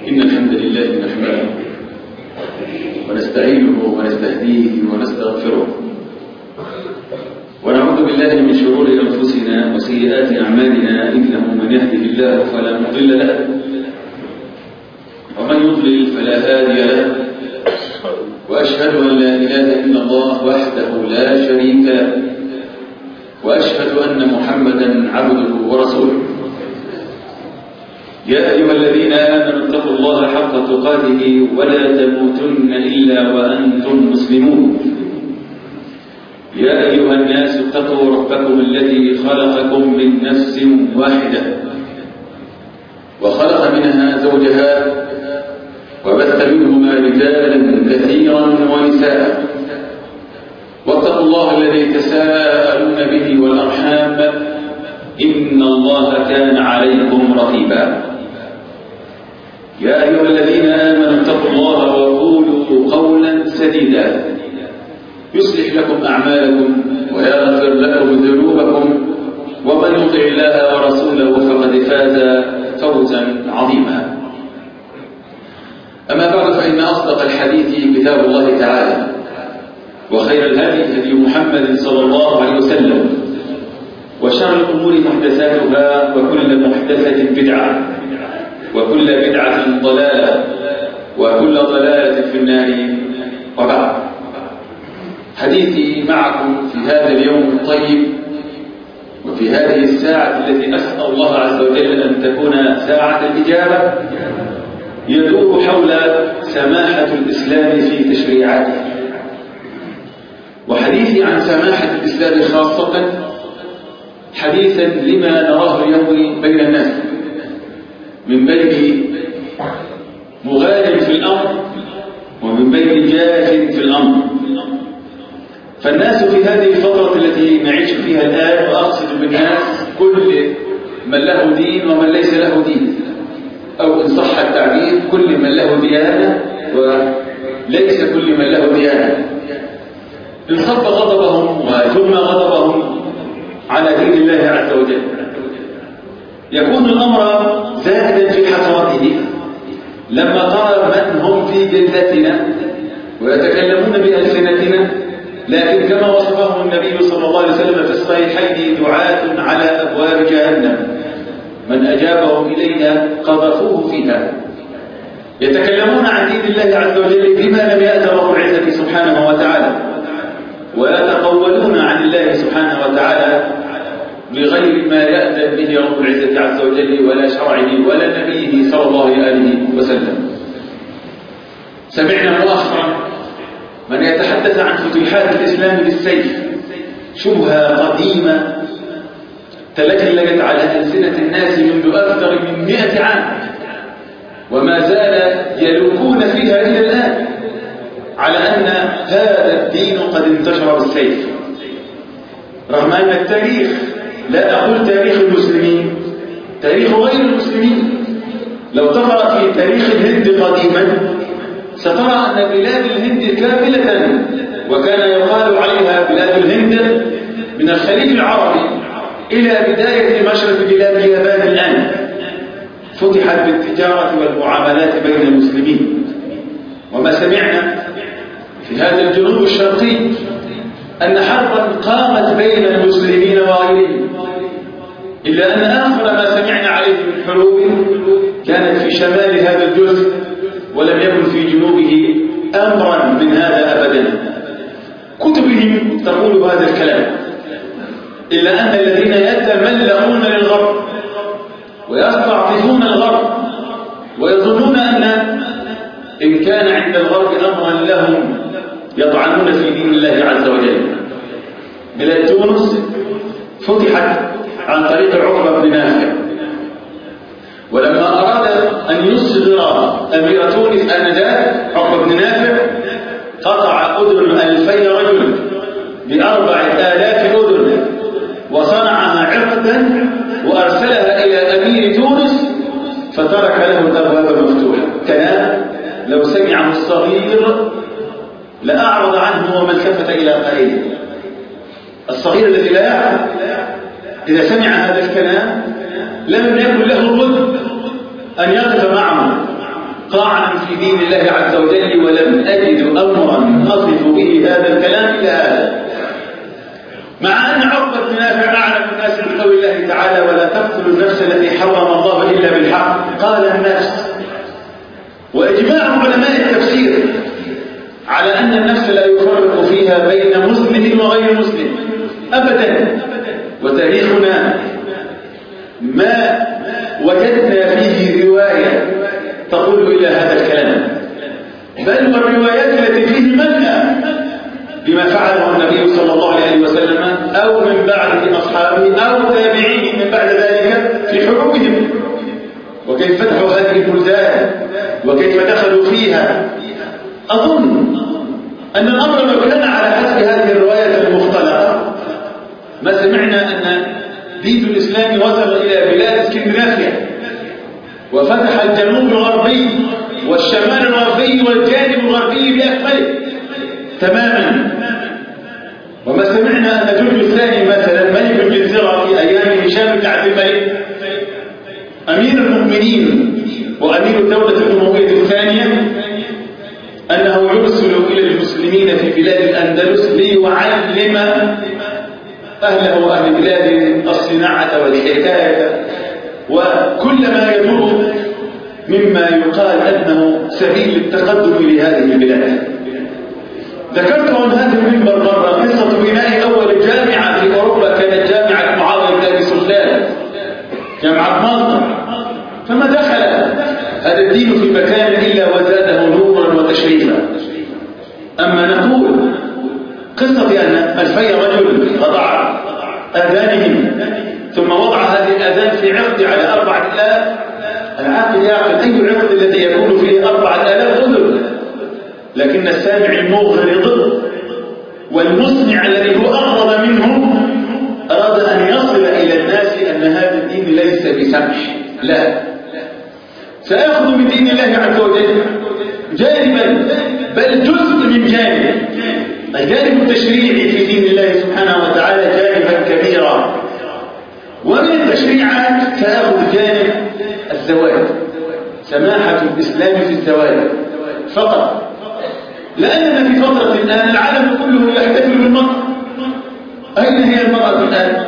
إن الحمد لله نحمده ونستعينه ونستهديه ونستغفره ونعوذ بالله من شرور أنفسنا وسيئات أعمالنا، إنه من يهده الله فلا مضل له ومن يضلل فلا هادي له، وأشهد أن لا إله إلا الله وحده لا شريك له، وأشهد أن محمدا عبده ورسوله. يا أيها الذين آمنوا اتقوا الله حق تقاته ولا تموتن إلا وأنتم مسلمون. يا أيها الناس اتقوا ربكم الذي خلقكم من نفس واحدة وخلق منها زوجها وبث منهما رجالا كثيرا ونساء، واتقوا الله الذي تساءلون به والأرحام إن الله كان عليكم رقيبا. يا أيها الذين آمنوا اتقوا الله وقولوا قولا سديدا يصلح لكم أعمالكم ويغفر لكم ذنوبكم، ومن يطع الله ورسوله فقد فاز فوزا عظيما. أما بعد، فإن أصدق الحديث كتاب الله تعالى، وخير الهدي هدي محمد صلى الله عليه وسلم، وشر الأمور محدثاتها، وكل محدثة بدعة، وكل بدعة ضلالة، وكل ضلالة في النار. وبعد، حديثي معكم في هذا اليوم الطيب وفي هذه الساعة التي أسأل الله عز وجل أن تكون ساعة الإجابة يدور حول سماحة الإسلام في تشريعاته. وحديثي عن سماحة الإسلام خاصة حديثا لما نراه اليوم بين الناس من بين مغال في الأمر ومن بين جاف في الأمر. فالناس في هذه الفترة التي نعيش فيها الآن، وأقصد بالناس كل من له دين ومن ليس له دين، أو إن صح التعبير كل من له ديانة وليس كل من له ديانة، انصب غضبهم وثم غضبهم على دين الله عز وجل. يكون الأمر زائدا في حسرته لما ترى من هم في جلدتنا ويتكلمون بألسنتنا، لكن كما وصفهم النبي صلى الله عليه وسلم في الصحيحين دعاة على أبواب جهنم من أجابهم إليها قذفوه فيها. يتكلمون عن دين الله عز وجل بما لم يأت رب العزة سبحانه وتعالى، ويتقولون عن الله سبحانه وتعالى بغير ما يأذن به رب العزة عز وجل ولا شرعه ولا نبيه صلى الله عليه وسلم. سمعنا مؤخرا من يتحدث عن فتوحات الإسلام بالسيف، شبهة قديمة تلجلجت على ألسنة الناس منذ أكثر من 100 عام، وما زال يلوكون فيها إلى الآن على أن هذا الدين قد انتشر بالسيف، رغم أن التاريخ، لا أقول تاريخ المسلمين، تاريخ غير المسلمين، لو تقرأ في تاريخ الهند قديما سترى أن بلاد الهند كاملة، وكان يقال عليها بلاد الهند من الخليج العربي إلى بداية مشرق بلاد اليابان الآن، فتحت بالتجارة والمعاملات بين المسلمين. وما سمعنا في هذا الجنوب الشرقي أن حربا قامت بين المسلمين وغيرهم، إلا أن آخر ما سمعنا عليه من حروب كانت في شمال هذا الجزء، ولم يكن في جنوبه أمرا من هذا أبدا. كتبهم تقول هذا الكلام، إلا أن الذين يتملؤون للغرب ويستعطفون الغرب ويظنون أن إن كان عند الغرب أمرا لهم يطعنون في دين الله عز وجل. بلاد تونس فتحت عن طريق عقبة بن نافع، ولما أراد أن يصغر أمير تونس آنذاك عقبة بن نافع قطع أذن 2000 رجل ب4000 أذن، وصنعها عقدا وأرسلها إلى أمير تونس، فترك له الأبواب مفتوحة. كلام لو سمعه الصغير لأعرض عنه وما التفت إلى قائله. الصغير الذي لا يعلم إذا سمع هذا الكلام لم يكن له الرد أن يقف معه، طعنا في دين الله عز وجل، ولم أجد أمرا أصف به هذا الكلام إلى هذا، مع أن عقبة بن نافع أعلم الناس بقول الله تعالى: ولا تقتلوا النفس التي حرم الله إلا بالحق. قال النفس، وإجماع علماء التفسير على أن النفس لا يفرق فيها بين مسلم وغير مسلم أبدا. وتاريخنا ما وجدنا فيه رواية تقول إلى هذا الكلام، بل والروايات التي فيه ملأ بما فعله النبي صلى الله عليه وسلم أو من بعده أصحابه أو تابعيه من بعد ذلك في حروبهم، وكيف فتحوا هذه البلدان وكيف دخلوا فيها. أظن أن الأمر لو كان على حسب هذه الرواية المختلطة ما سمعنا أن دين الإسلام وصل إلى بلاد اسكندنافيا وفتح الجنوب الغربي والشمال الغربي والجانب الغربي بأكمله تماما. وما سمعنا أن جورج الثاني مثلا ملك الجزيرة في أيام هشام بن عبد الملك أمير المؤمنين وأمير الدولة الأموية الثانية أنه يرسل إلى المسلمين في بلاد الأندلس ليعلم أهله وأهل بلاد الصناعة والحكاية وكل ما يدور مما يقال أنه سبيل التقدم لهذه البلاد. ذكرت عن هذا المنبر مرة قصة بناء أول جامعة في أوروبا، كانت جامعة معاوية بن أبي سفيان، جامعة مالطا. فما دخل هذا الدين في مكان إلا وزاده نورا وتشريفا. أما نقول قصة أن 2000 رجل قطع آذانهم ثم وضع هذه الآذان في عقد على 4000، العاقل يعقل أي عقد الذي يكون فيه 4000 أذن، لكن السامع المغرض والمسمع الذي هو أغرض منه أراد أن يصل إلى الناس أن هذا الدين ليس بسمح، لا، سيأخذ من دين الله عز وجل جانبا بل جزء من جانب، الجانب التشريعي في دين الله سبحانه وتعالى جانبا كبيرا، ومن التشريعات سيأخذ جانب الزواج، سماحة الإسلام في الزواج فقط، لأننا في فترة الآن العالم كله يحتفل بالمرأة. أين هي المرأة الآن؟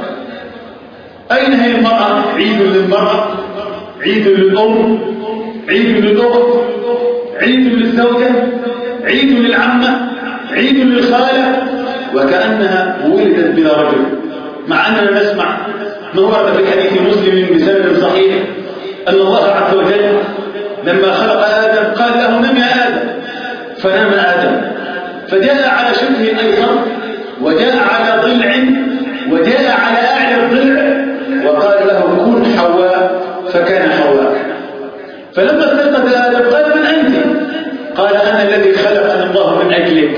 أين هي المرأة؟ عيد للمرأة، عيد للأم، عيد للأخت، عيد للزوجة، عيد للعمة، عيد للخالة، وكأنها ولدت بلا رجل، مع أننا نسمع ما ورد في حديث مسلم بسند صحيح أن الله عز وجل لما خلق آدم قال له: نم يا آدم، فنام آدم، فجاء على شبه الأيسر وجاء على ضلع وجاء على أعلى الضلع وقال له: كن حواء، فكان حواء. فلما استيقظ آدم قال: من أنت؟ قال: أنا الذي خلقني الله من أجلك.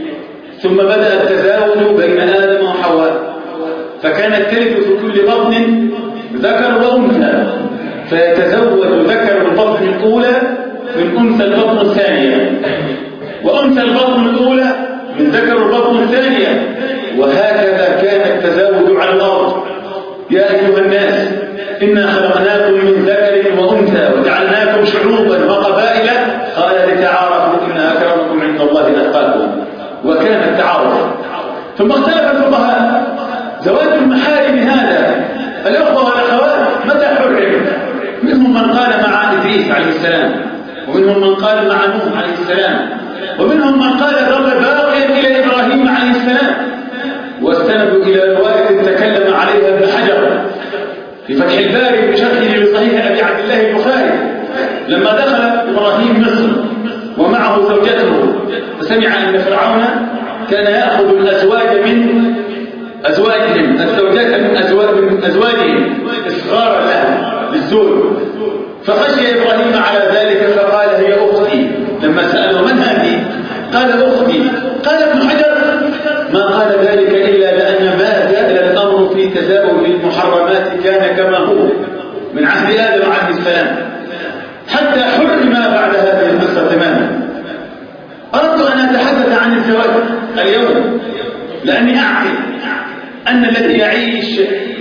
ثم بدأ التزاوج بين آدم وحواء، فكانت تلد في كل بطن ذكر وأنثى، فيتزوج ذكر البطن الأولى من أنثى البطن الثانية، وأنثى البطن الأولى من ذكر البطن الثانية، وهكذا كان التزاوج على الأرض. يا أيها الناس إنا خلقناكم من ذكر وأنثى وجعلناكم شعوبا وقبائل، قال لتعارفوا إن أكرمكم عند الله أتقاكم، وكان التعارف. ثم اختلف الفقهاء زواج المحارم هذا الأخوة والأخوات متى حرم؟ منهم من قال مع إدريس عليه السلام، ومنهم من قال مع نوح عليه السلام، ومنهم من قال ظل باقيا إلى إبراهيم عليه السلام، واستندوا إلى رواية تكلم عليها ابن حجر في فتح الباري بشرحه لصحيح أبي عبد الله البخاري، لما دخل إبراهيم مصر ومعه زوجته فسمع أن فرعون كان يأخذ الأزواج من أزواجهم، الزوجات من أزواجهم إصغارا لها للزوج، فخشي إبراهيم على ذلك فقال: هي أختي. لما سأله: من هذه؟ قال: أختي. قال ابن حجر: ما قال ذلك إلا لأن ما زاد الأمر في تزاوج المحرمات كان كما هو من عهد آدم عليه السلام حتى حرم بعد هذه القصة تماما. أردت أن أتحدث عن الزواج اليوم لأني أعرف أن الذي يعيش،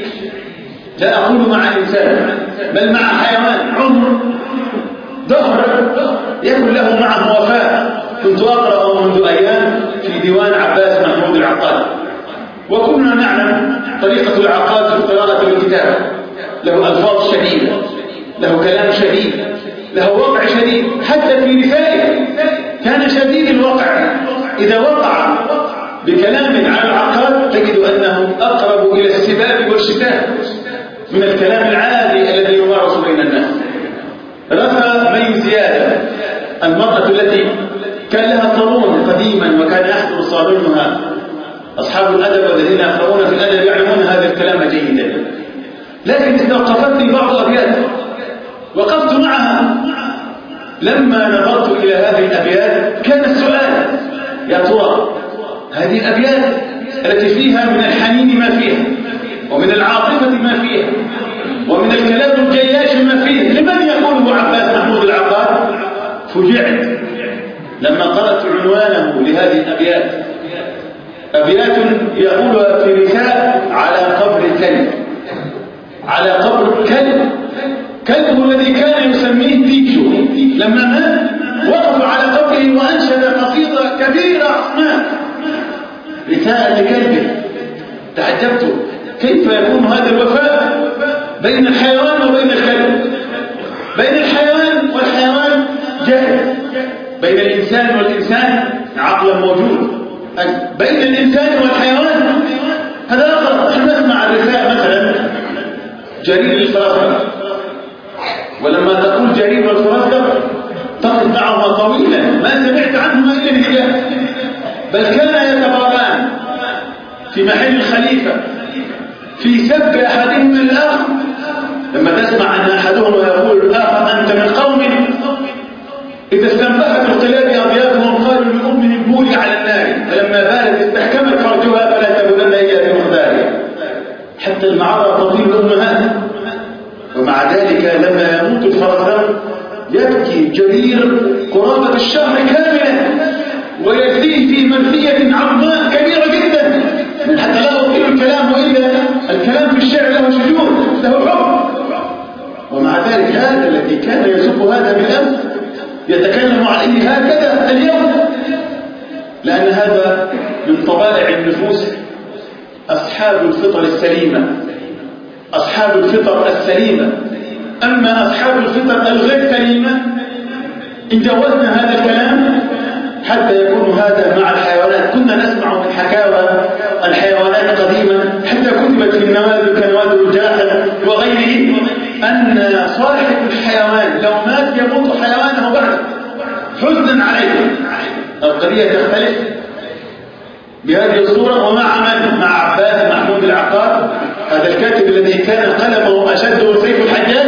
لا أقول مع إنسان بل مع حيوان، عمر، دهر، يكن له معه وفاء. كنت أقرأ منذ أيام في ديوان عباس محمود العقاد، وكنا نعلم طريقة العقاد في القراءة والكتابة، له ألفاظ شديدة، له كلام شديد، له وقع شديد، حتى في نسائه كان شديد الوقع. إذا وقع بكلام على العقاد تجد أنه أقرب إلى السباب والشتام من الكلام العادي الذي يمارس بين الناس. رفا مي زيادة، المرأة التي كان لها صالون قديما وكان يحضر صالونها أصحاب الأدب والذين يقرؤون في الأدب يعلمون هذا الكلام جيدا، لكن استوقفتني بعض الأبيات وقفت معها. لما نظرت إلى هذه الأبيات كان السؤال: يا ترى هذه الأبيات التي فيها من الحنين ما فيها، ومن العاطفة ما فيها، ومن الكلام الجياش ما فيه، لمن يقوله عباس محمود العقاد؟ فجعت لما قرأت عنوانه لهذه الأبيات: أبيات يقولها في رثاء على قبر كلب، على قبر كلب، كلبه الذي كان يسميه بيكشو. لما مات وقف على قبره وأنشد قصيدة كبيرة عظماء رثاء لكلبه. تعجبت كيف يكون هذا الوفاء بين الحيوان وبين الكلب، بين الحيوان والحيوان جاهل، بين الإنسان والإنسان عقلا موجود، بين الإنسان والحيوان هذا آخر. نحن نسمع الرثاء مثلا جرير الفرافرة، ولما تقول جرير والفرافرة تقف معهما طويلا، ما سمعت عنهما إلا الهداية، بل كان يتباران في محل الخليفة في سب أحدهما الآخر. لما تسمع أن أحدهما يقول الآخر: أنت من قوم إذا استنبحت القلاب أضيافهم قالوا لأمهم بولي على النار، فلما بالت استحكمت فرجها فلا تبولن إلا بمقدارها. حتى المعرة تطيب الأمهات. ومع ذلك لما يموت الفرزدق يبكي جرير قرابة الشهر كاملا ويزيه في منفية عظماء كبيرة جدا، حتى لا يطيل الكلام، وإلا الكلام في الشعر له شجون، له حب. ومع ذلك هذا الذي كان يسب هذا بالأمس يتكلم عليه هكذا اليوم، لأن هذا من طبائع النفوس أصحاب الفطر السليمة، أصحاب الفطر السليمة. أما أصحاب الفطر الغير سليمة إن جوزنا هذا الكلام حتى يكون هذا مع الحيوانات. كنا نسمع من حكاوى الحيوانات قديما حتى كتبت في النوادر كنوادر الجاحظ وغيره أن صاحب الحيوان لو مات يموت حيوانه بعده حزنا عليه. القضية تختلف بهذه الصورة. ومع من؟ مع عباس محمود العقاد، هذا الكاتب الذي كان قلمه أشده سيف الحجاج.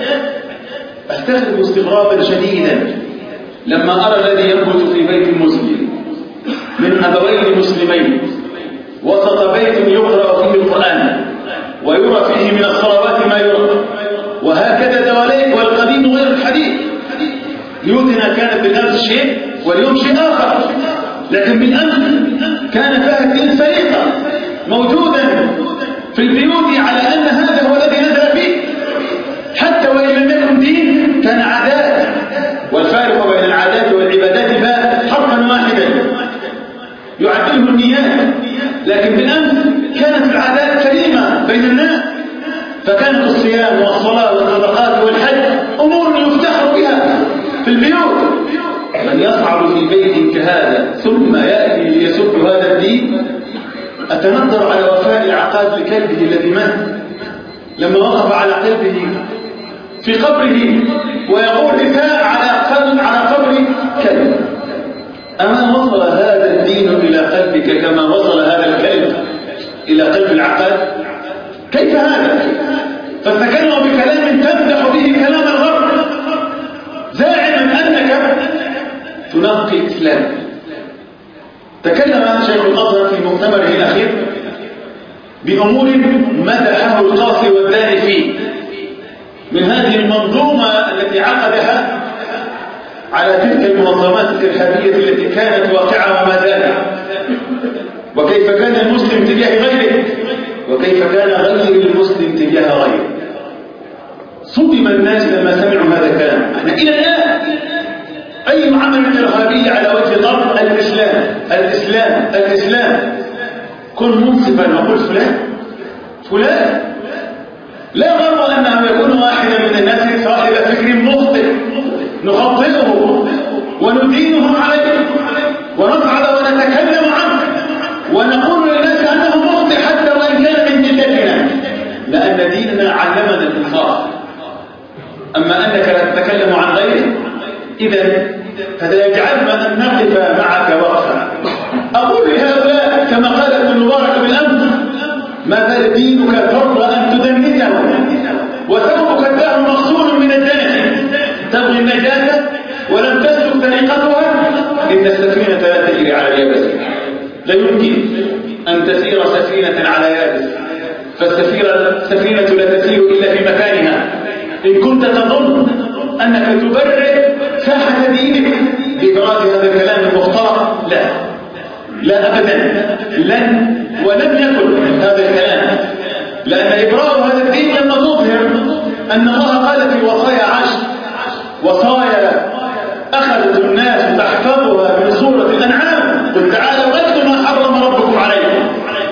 أستغرب استغرابا شديدا لما أرى الذي ينبت في بيت مسلم من أبوين مسلمين وسط بيت يقرأ فيه القرآن ويرى فيه من الصلوات ما يرى، وهكذا دواليك والقديم غير الحديث. بيوتنا كانت بالأمس شيء واليوم شيء آخر، لكن بالأمس كان فيها دين سريقة موجودا في البيوت على أن هذا هو الذي نزل فيه، حتى وإن لم يكن دين كان عادات، والفارق بين العادات والعبادات حرفا واحدا يعدله النيات. لكن بالأمس كانت العادات سليمة بين الناس، فكانت الصيام والصلاة والصدقات والحج أمور يفتخر بها في البيوت. من يصعد في بيت كهذا ثم يأتي ليسب هذا الدين. أتنظر على وفاء العقاد لكلبه الذي مات لما وقف على قلبه في قبره ويقول رثاء على قبر كلب. أما وصل هذا الدين إلى قلبك كما وصل هذا الكلب إلى قلب العقاد؟ كيف هذا؟ فتكلم بكلام تمدح به كلام الغرب زاعما أنك تنقي الإسلام. تكلم شيخ الأزهر في مؤتمره الأخير بأمور مدحه القاصي والداني فيه من هذه المنظومة التي عقدها على تلك المنظمات الإرهابية التي كانت واقعة وما زالت، وكيف كان المسلم تجاه غيره وكيف كان غير المسلم تجاه غيره. صدم الناس لما سمعوا هذا الكلام. احنا إلى الآن العمل الإرهابي على وجه ضرب الإسلام الإسلام الإسلام. كن منصفا وقل فلان لا غرض أنه يكون واحدا من الناس صاحب فكر مخطئ نخطئه وندينه عليه ونصعد ونتكلم عنه ونقول للناس أنه مخطئ حتى وإن كان من جلتنا، لأن ديننا علمنا الإنصاف. أما أنك لا تتكلم عن غيره إذا هذا يجعلنا أن نقف معك وقفا. أقول لهؤلاء كما قال ابن المبارك بالأمس: ما بال دينك فر أن تدنسه وثوبك الدار مغسول من الدنس، تبغي النجاة ولم تسلك طريقتها، إن السفينة لا تجري على اليابس. لا يمكن أن تسير سفينة على يابس، فالسفينة لا تسير إلا في مكانها. إن كنت تظن أنك تبرئ ساحة دينك بإبراز هذا الكلام المختار، لا أبدا، لن ولم يكن هذا الكلام، لأن إبراء هذا الدين لما نظهر أن الله قال في وصايا عشر وصايا أخذت الناس تحفظها من سورة الأنعام: قل تعالوا أتلوا ما حرم ربكم عليكم.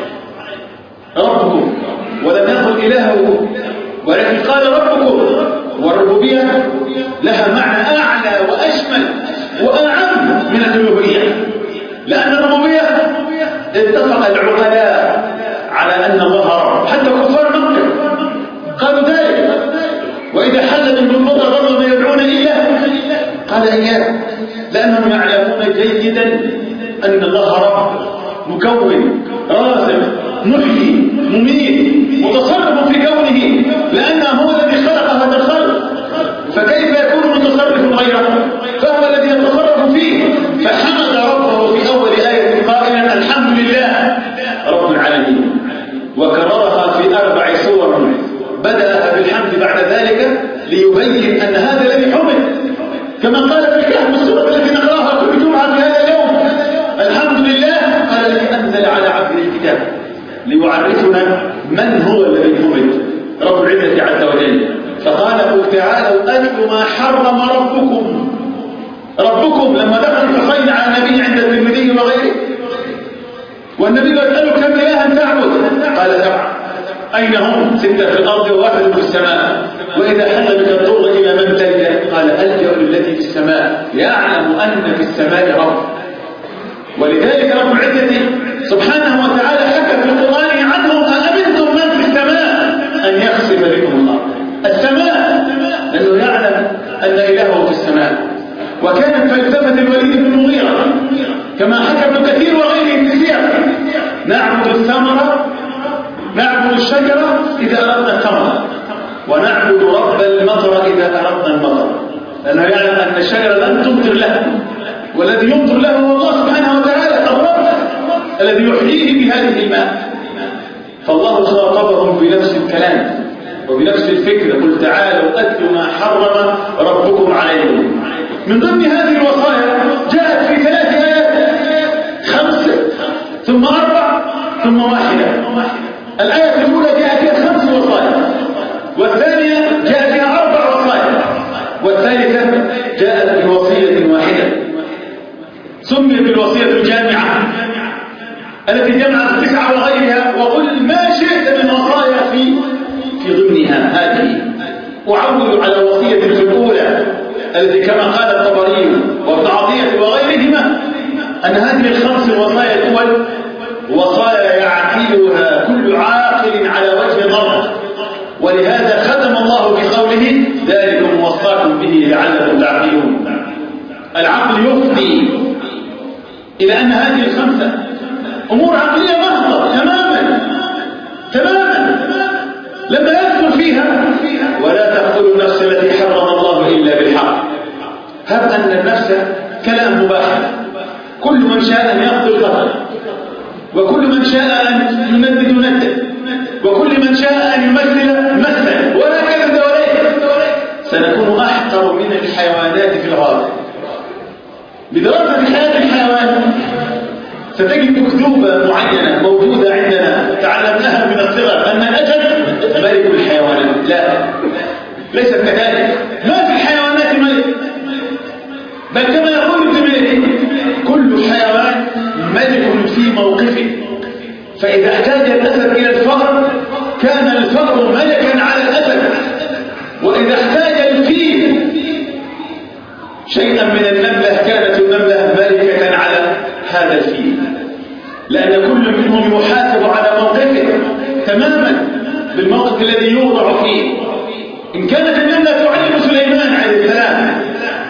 ربكم ولم يقل إلهه، ولكن قال ربكم. والربوبية لها معنى أعلى وأشمل وأعم من الألوهية، لأن الربوبية اتفق العقلاء على أن الله رب، حتى كفار مكة قالوا ذلك. وإذا حل من الضر ضر ما يدعون إياه قال إياه، لأنهم يعلمون جيدا أن الله رب مكون رازق محيي مميت متصرف في كونه، لأنه هو الذي خلق هذا الخلق، فكيف يكون متصرف غيره؟ فهو الذي يتصرف فيه. فحمد ربه في أول آية قائلا: الحمد لله رب العالمين، وكررها في 4 سور بدأها بالحمد بعد ذلك ليبين أن هذا الذي حمد، كما قال في الكهف السورة التي نقراها كل جمعة في هذا اليوم: الحمد لله قال الذي أنزل على عبده الكتاب، ليعرفنا من هو الذي حمد، رب العزة عز وجل. فقال: قل تعالوا أتلوا ما حرم ربكم لما دخل الحسين على النبي عند الترمذي وغيره، والنبي يسأله: كم إلها تعبد؟ قال: 7. أين هم؟ 6 في الأرض و1 في السماء. وإذا حل بك الضر إلى من تلجأ؟ قال: ألجأ للذي في السماء، يعلم أن في السماء رب. ولذلك رب العزة سبحانه وتعالى حكى في القرآن عنهم: أأمنتم من في السماء أن يخسف بكم الأرض. السماء، لأنه يعلم أن إلهه في السماء. وكانت فلسفة الوليد بن المغيرة كما حكى ابن كثير وغيره في السير: نعبد الثمرة، نعبد الشجرة إذا أردنا الثمرة، ونعبد رب المطر إذا أردنا المطر، لأنه يعلم أن الشجرة لن تمطر له، والذي يمطر له هو الله سبحانه وتعالى الرب الذي يحييه بهذه الماء. فالله خاطبهم بنفس الكلام وبنفس الفكرة: قل تعالوا أتلوا ما حرم ربكم عليكم. من ضمن هذه الوصايا جاءت في 3 آيات: 5 ثم 4 ثم 1. الآية الأولى جاء فيها 5 وصايا، والثانية جاء فيها 4 وصايا، والثالثة جاءت بوصية واحدة سميت بالوصية الجامعة التي جمعت 9 وغيرها. وقل ما شئت من وصايا في ضمنها هذه. أعول على وصية في الأولى التي كما قال الطبري وابن عطية وغيرهما أن هذه ال5 الوصايا الأول وصايا يعقلها كل عاقل على وجه ضرب، ولهذا ختم الله بقوله: ذلكم وصاكم به لعلكم تعقلون. العقل يفضي إلى أن هذه ال5 أمور عقلية محضة تماما لما يدخل فيها: ولا تقتلوا النفس التي حرم الله إلا بالحق. هب أن النفس كلام مباح، كل من شاء أن يقتل قتل، وكل من شاء أن يندد ندد، وكل من شاء أن يمثل مثل، ولا كذب ولا سنكون أحقر من الحيوانات في الغابة. بدراسة حياة الحيوان ستجد أكذوبة معينة موجودة عندنا تعلمناها من الصغر أن الأجل ملك الحيوانات. لا، ليست كذلك. ما في الحيوانات ملك، بل كما يقول ابن مالك كل حيوان ملك في موقفه، فإذا احتاج الأسد إلى الفأر كان الفأر ملكا على الأسد، وإذا احتاج الفيل شيئا من النملة كانت النملة ملكة على هذا الفيل، لأن كل منهم يحاسب على موقفه تماما بالموقف الذي يوضع فيه. إن كانت النملة تعلم سليمان عليه السلام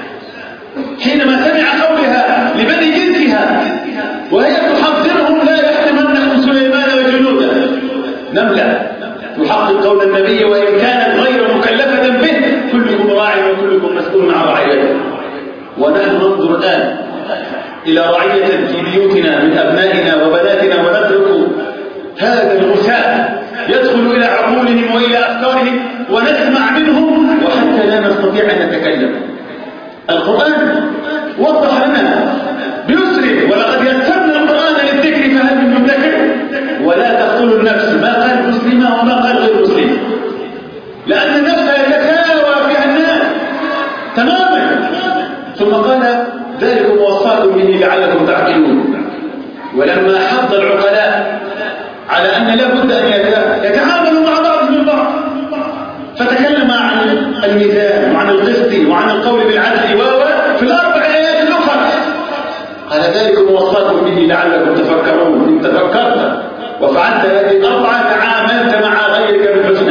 حينما سمع قولها لبني جنسها وهي تحذرهم لا يحتمنكم سليمان وجنوده، نملة تحقق قول النبي وإن كانت غير مكلفة به كلكم راع وكلكم مسؤول عن رعيته. ونحن ننظر الآن إلى رعية في بيوتنا من أبنائنا وبناتنا ونترك هذا الغثاء يدخل إلى عقولهم وإلى أفكارهم ونسمع منهم وحتى لا نستطيع أن نتكلم. القرآن وضح لنا بيسر ولقد يسرنا القرآن للذكر فهل من مدكر، ولا تقتلوا النفس، ما قال مسلمة وما قال غير مسلمة، لأن النفس يتساوى فيها الناس تماما. ثم قال ذلكم وصاكم به لعلكم تعقلون. ولما حض العقلاء على أن لا بد أن يتعاملوا مع بعضهم البعض فتكلم عن الميزان وعن القسط وعن القول بالعدل في الأربع آيات الأخرى قال ذلكم وصاكم به لعلكم تفكرون. إن تفكرت وفعلت هذه الأربعة تعاملت مع غيرك بالحسنى.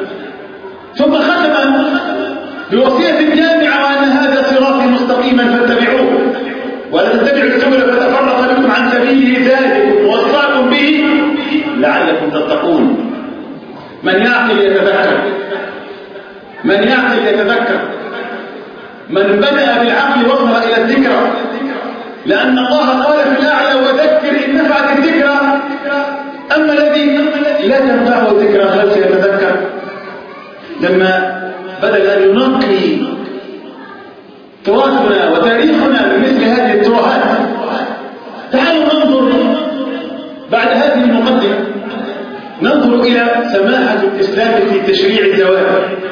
ثم ختم بوصية جامعة وأن هذا صراطي مستقيما فاتبعوه ولا تتبعوا السبل فتفرق بكم عن سبيله ذلكم وصاكم به لعلكم تتقون. من يعقل يتذكر، من يعقل يتذكر، من بدأ بالعقل وصل إلى الذكرى، لأن الله قال في الأعلى وذكر إن نفعت الذكرى. أما الذي لا تنفعه الذكرى هل سيتذكر؟ لما بدأ أن ينقي تراثنا وتاريخنا بمثل هذه الترهات. تعالوا ننظر بعد هذه المقدمة ننظر إلى سماحة الإسلام في تشريع الزواج.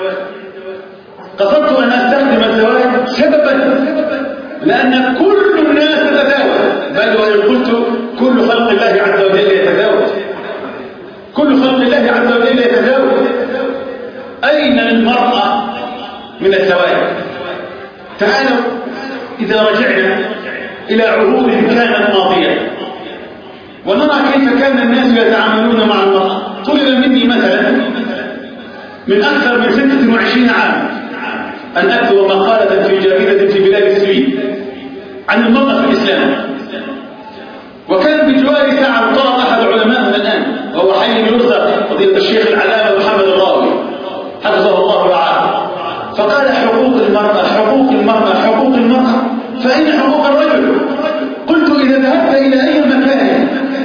قصدت أن أستخدم الزواج سببا لأن كل الناس تتزاوج، بل وإن قلت كل خلق الله عز وجل يتزاوج، كل خلق الله عز وجل يتزاوج. أين المرأة من الزواج؟ تعالوا إذا رجعنا إلى عهود كانت ماضية ونرى كيف كان الناس يتعاملون مع المرأة. طلب مني مثلا من أكثر من 26 عام أن أكتب مقالة في جريدة في بلاد السويد عن المرأة في الإسلام، وكان بجواري ساعة طلب أحد علمائنا الآن وهو حي يرزق فضيلة الشيخ العلامة محمد الراوي حفظه الله ورعاه، فقال حقوق المرأة حقوق المرأة حقوق المرأة، فأين حقوق الرجل؟ قلت إذا ذهبت إلى أي مكان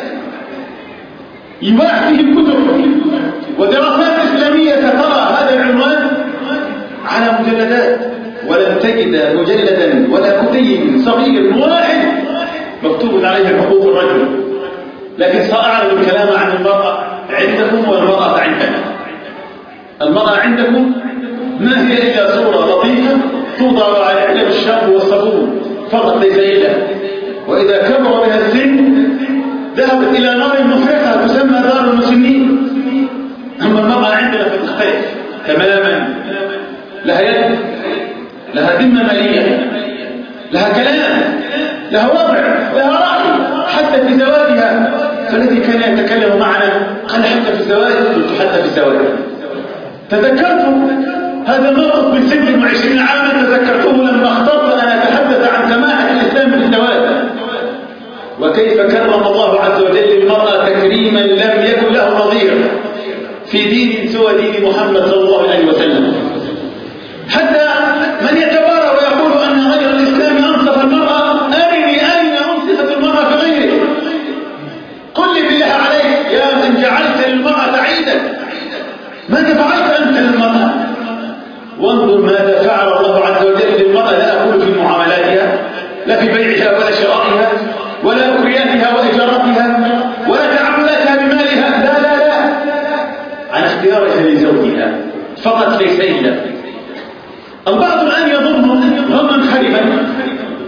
يباع فيه كتب ودراسات إسلامية ترى هذا العنوان على مجلدات ولن تجد مجلدا ولا كتيب صغير واحد مكتوب عليه حقوق الرجل. لكن سأعرض الكلام عن المرأة عندكم والمرأة عندنا. المرأة عندكم ما هي إلا صورة لطيفة توضع على علب الشامبو والصابون فقط ليس إلا، وإذا كبر بها السن ذهبت إلى نار مفرقة تسمى دار المسنين. أما المرأة عندنا فتختلف تماما، لها يد، لها ذمة مالية، لها كلام، لها وضع، لها رأي حتى في زواجها. فالذي كان يتكلم معنا قال حتى في الزواج، قلت حتى في الزواج. تذكرت هذا الموقف من 26 عاما تذكرته لما اخترت أن أتحدث عن سماحة الإسلام في الزواج وكيف كرم الله عز وجل المرأة تكريما لم يكن له نظير في دين سوى دين محمد صلى الله عليه وسلم. حتى من يتبارى ويقول أن غير الإسلام أنصف المرأة، أرني أين أنصفت المرأة في غيره؟ قل لي بالله عليك يا من جعلت للمرأة عيدا، ماذا فعلت أنت للمرأة؟ وانظر ماذا فعل الله عز وجل للمرأة. لا أقول في معاملاتها، لا في بيعها ولا شرائها ولا أكرياتها وإجارتها ولا تعاملاتها بمالها، لا لا لا، عن اختيارها لزوجها فقط ليس إلا. البعض الآن يظن ظنا خربا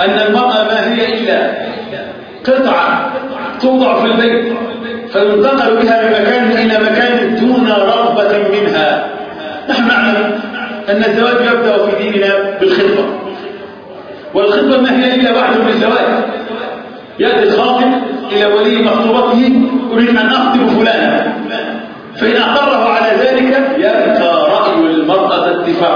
أن المرأة ما هي إلا قطعة توضع في البيت فينتقل بها من مكان إلى مكان دون رغبة منها. نحن نعلم أن الزواج يبدأ في ديننا بالخطبة، والخطبة ما هي إلا وعد بالزواج. يأتي الخاطب إلى ولي مخطوبته: أريد أن أخطب فلانا، فإن أقره على ذلك يبقى رأي المرأة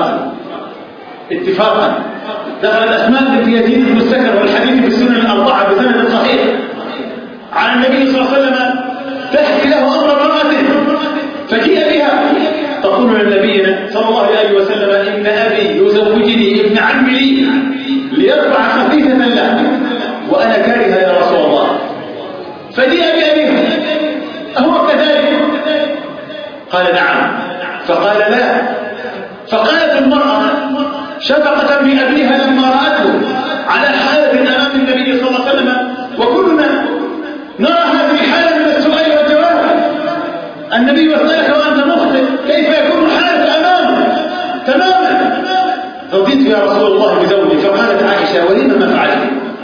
اتفاقا. دخلت أسماء بنت يزيد بن السكن والحديث في السنن الأربعة بسند صحيح عن النبي صلى الله عليه وسلم تحكي له أمر امرأته فجيء بها تقول لنبينا صلى الله عليه وسلم: إن أبي يزوجني ابن عمي لي ليرفع خفيفة له وأنا كارهة يا رسول الله. فجيء بأبيها: أهو كذلك؟ قال: نعم. فقال: لا. فقالت المرأة شفقة بأبيها لما رأته على حالة أمام النبي صلى الله عليه وسلم، وكلنا نرى هذه الحالة من السؤال والجواب. النبي يسألك وأنت مخطئ، كيف يكون حالة أمامه تماما؟ رضيت يا رسول الله بزوجي. فقالت عائشة: ولم ما فعلت؟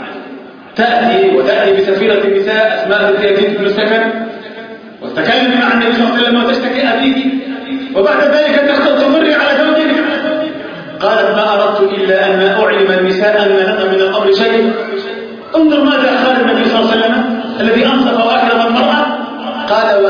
تأتي بسفيرة النساء أسماء بنت يزيد بن السكن وتتكلم مع النبي صلى الله عليه وسلم وتشتكي أبيك، وبعد ذلك تمر على زوجك. قالت: ما أردت إلا أن أعلم النساء أن لنا من الأمر شيء. انظر ماذا قال النبي صلى الله عليه وسلم الذي أنصف وأكرم المرأة. قال: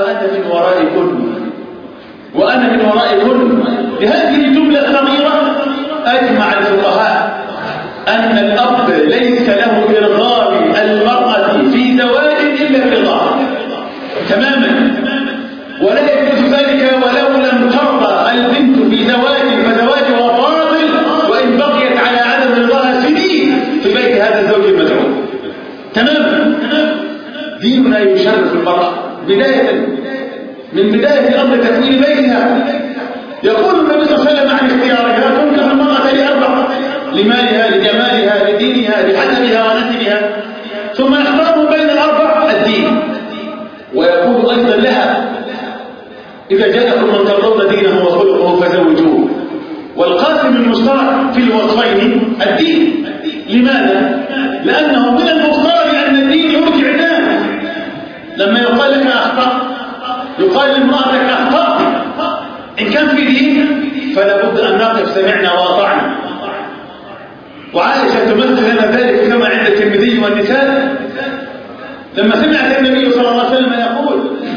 وأنا من ورائكن. بهذه الجملة الصغيرة أجمع الفقهاء أن الأب ليس له إرغام المرأة في زواج إلا بالإرغام تماما، ولا يجوز ذلك ولو لم ترضى البنت في زواج فزواجها باطل وإن بقيت على عدم رضاها سنين في بيت هذا الزوج المزعوم تماما. ديننا يشرف المرأة من بداية أمر تكوين بيتها. يقول النبي صلى الله عليه وسلم عن اختيارها: تنكح المرأة لأربع: لمالها، لجمالها، لدينها، لحسبها ونسبها، ثم يختار بين الأربع الدين. ويقول أيضا لها: إذا جاءكم من ترضون دينه وخلقه فزوجوه. والقاسم المشترك في الوصفين الدين. لماذا؟ لأنه من المختار أن الدين يرجع الناس. لما يقال لك أخطأ يقال لامرأتك أخطأت، إن كان في دين فلا بد أن نقف سمعنا وأطعنا. وعائشة تمثل لنا ذلك كما عند الترمذي والنساء لما سمعت النبي صلى الله عليه وسلم يقول: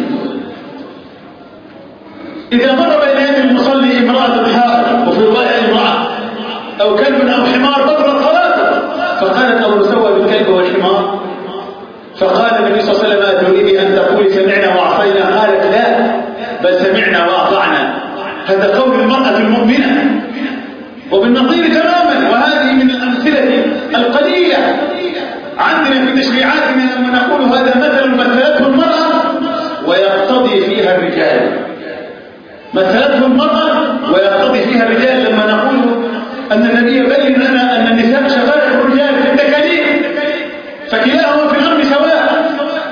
إذا مر بين يد المصلي امرأة حائض، وفي رواية امرأة أو كلب أو حمار بطلت صلاته. فقالت: أو نسوى بالكلب والحمار؟ فقال النبي صلى الله عليه وسلم: تريد أن تقول سمعنا وأعطينا؟ قالت: لا، بل سمعنا وأطعنا. هذا قول المرأة المؤمنة. وبالنظير تماما، وهذه من الأمثلة القليلة عندنا في تشريعاتنا لما نقول هذا مثل مثلته المرأة ويقتضي فيها الرجال. مثلته المرأة ويقتضي فيها الرجال لما نقول أن النبي بين لنا أن النساء شقائق الرجال في التكاليف، فكلاهما في الأمر سواء.